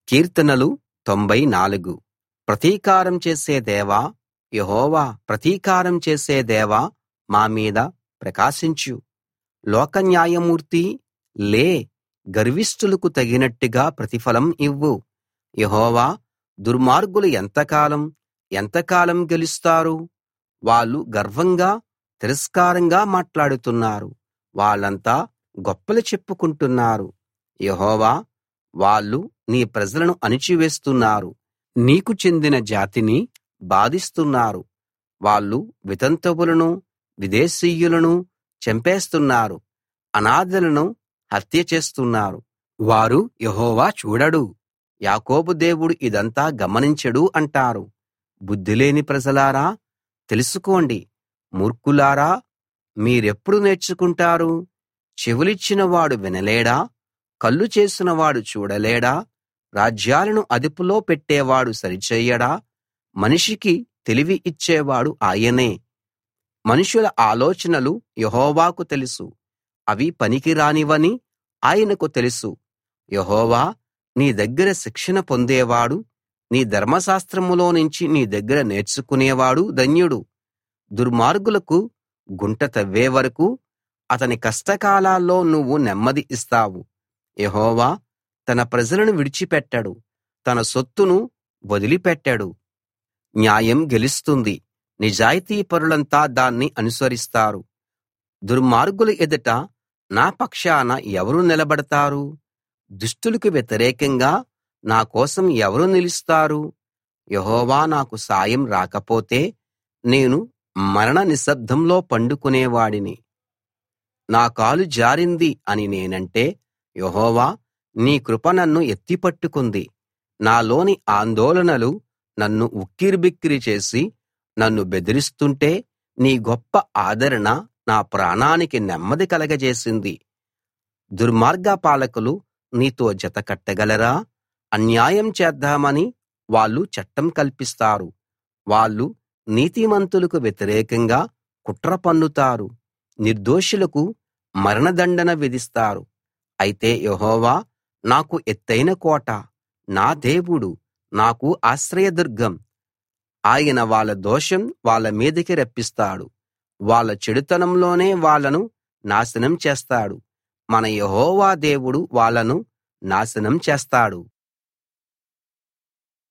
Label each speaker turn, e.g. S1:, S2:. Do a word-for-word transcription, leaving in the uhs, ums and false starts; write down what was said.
S1: కీర్తనలు తొంభై నాలుగు. ప్రతీకారం చేసే దేవా, యెహోవా ప్రతీకారం చేసే దేవా, మా మీద ప్రకాశించు. లోక న్యాయమూర్తీ, లే, గర్విష్ఠులకు తగినట్టుగా ప్రతిఫలం ఇవ్వు. యెహోవా, దుర్మార్గులు ఎంతకాలం ఎంతకాలం గెలుస్తారు? వాళ్ళు గర్వంగా తిరస్కారంగా మాట్లాడుతున్నారు. వాళ్ళంతా గొప్పలు చెప్పుకుంటున్నారు. యెహోవా, వాళ్ళు నీ ప్రజలను అణిచివేస్తున్నారు. నీకు చెందిన జాతిని బాధిస్తున్నారు. వాళ్ళు వితంతువులను, విదేశీయులను చంపేస్తున్నారు. అనాథలను హత్య చేస్తున్నారు. వారు యెహోవా చూడడు, యాకోబు దేవుడు ఇదంతా గమనించడు అంటారు. బుద్ధిలేని ప్రజలారా, తెలుసుకోండి. మూర్ఖులారా, మీరెప్పుడు నేర్చుకుంటారు? చెవులిచ్చిన వాడు వినలేడా? కళ్ళు చేసినవాడు చూడలేడా? రాజ్యాలను అదుపులో పెట్టేవాడు సరిచెయ్యడా? మనిషికి తెలివి ఇచ్చేవాడు ఆయనే. మనుషుల ఆలోచనలు యెహోవాకు తెలుసు, అవి పనికిరానివని ఆయనకు తెలుసు. యెహోవా, నీ దగ్గర శిక్షణ పొందేవాడు, నీ ధర్మశాస్త్రంలోనుంచి నీ దగ్గర నేర్చుకునేవాడు ధన్యుడు. దుర్మార్గులకు గుంట తవ్వే వరకూ అతని కష్టకాలాల్లో నువ్వు నెమ్మది ఇస్తావు. యెహోవా తన ప్రజలను విడిచిపెట్టడు, తన సొత్తును వదిలిపెట్టడు. న్యాయం గెలుస్తుంది, నిజాయితీపరులంతా దాన్ని అనుసరిస్తారు. దుర్మార్గుల ఎదుట నా పక్షాన ఎవరు నిలబడతారు? దుష్టులకు వ్యతిరేకంగా నా కోసం ఎవరు నిలుస్తారు? యెహోవా నాకు సాయం రాకపోతే నేను మరణ నిశ్శబ్దంలో పండుకునేవాడిని. నా కాలు జారింది అని నేనంటే, యెహోవా, నీ కృప నన్ను ఎత్తిపట్టుకుంది. నాలోని ఆందోళనలు నన్ను ఉక్కిరిబిక్కిరి చేసి నన్ను బెదిరిస్తుంటే, నీ గొప్ప ఆదరణ నా ప్రాణానికి నెమ్మది కలగజేసింది. దుర్మార్గ పాలకులు నీతో జత కట్టగలరా? అన్యాయం చేద్దామని వాళ్ళు చట్టం కల్పిస్తారు. వాళ్ళు నీతిమంతులకు వ్యతిరేకంగా కుట్ర పన్నుతారు, నిర్దోషులకు మరణదండన విధిస్తారు. అయితే యెహోవా నాకు ఎత్తయిన కోట, నా దేవుడు, నాకు ఆశ్రయదుర్గం. ఆయన వాళ్ళ దోషం వాళ్ళ మీదికి రప్పిస్తాడు. వాళ్ళ చెడుతనంలోనే వాళ్ళను నాశనం చేస్తాడు. మన యెహోవా దేవుడు వాళ్ళను నాశనం చేస్తాడు.